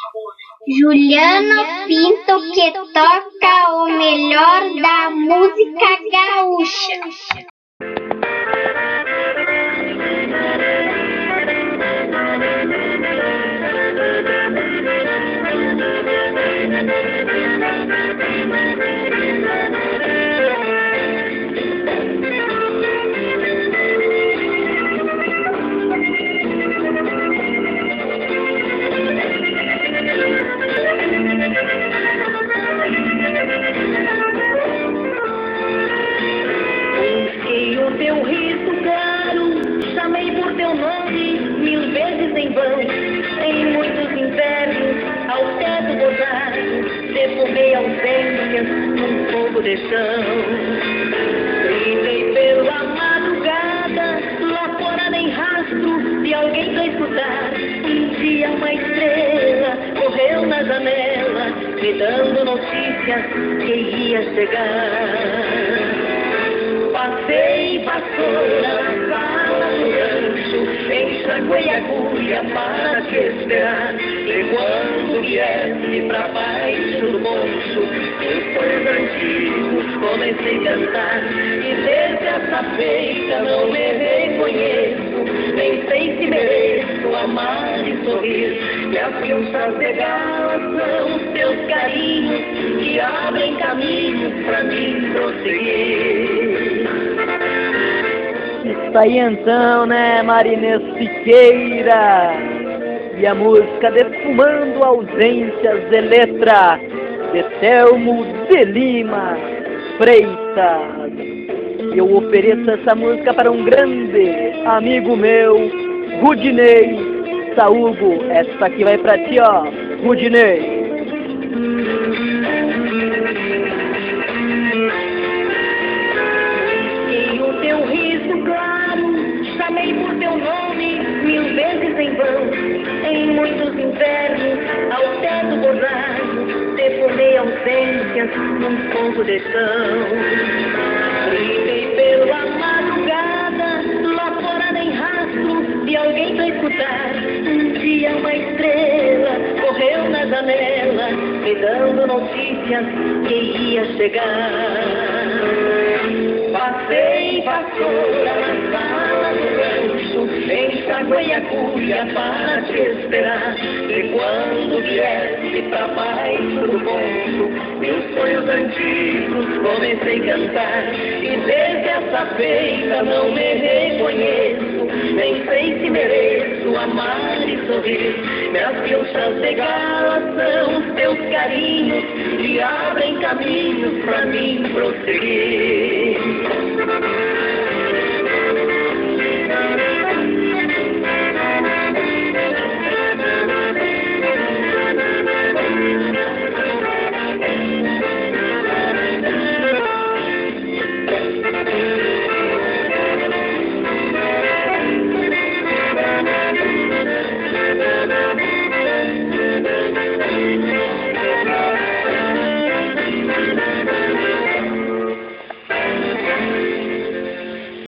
Juliano Pinto, que toca o melhor da música gaúcha. Busquei o teu riso claro, chamei por teu nome 1000 vezes em vão. Em muitos invernos, ao teto bordado, defumei ausências num fogo de chão. Gritei pela madrugada, lá fora nem rastro de alguém pra escutar. Um dia uma estrela correu na janela, me dando notícias que ia chegar. Passei vassoura na sala do rancho, enxaguei agulha para te esperar. E quando viesse pra baixo do moncho, os sonhos antigos comecei a cantar. E desde essa feita não me reconheço, nem sei se mereço amar e sorrir. E as pilchas de gala são os teus carinhos que abrem caminhos pra mim prosseguir. Isso aí então, né, Marinês Siqueira? E a música Defumando Ausências de letra de Telmo de Lima Freitas. Eu ofereço essa música para um grande amigo meu, Rudinei Saúgo. Essa aqui vai pra ti, ó, Rudinei. Teu riso claro, chamei por teu nome 1000 vezes em vão. Em muitos invernos, ao teto bordado, defumei ausências num fogo de chão. Gritei pela madrugada, lá fora nem rastro de alguém pra escutar. Um dia uma estrela correu na janela, me dando notícias que ia chegar. Passei vassoura na sala do rancho, enxaguei agulha para te esperar. E quando viesse pra baixo do ponto, meus sonhos antigos comecei a cantar. E desde essa feita não me reconheço, nem sei se mereço amar e sorrir. Minhas pilchas de gala são os teus carinhos que abrem caminhos pra mim prosseguir.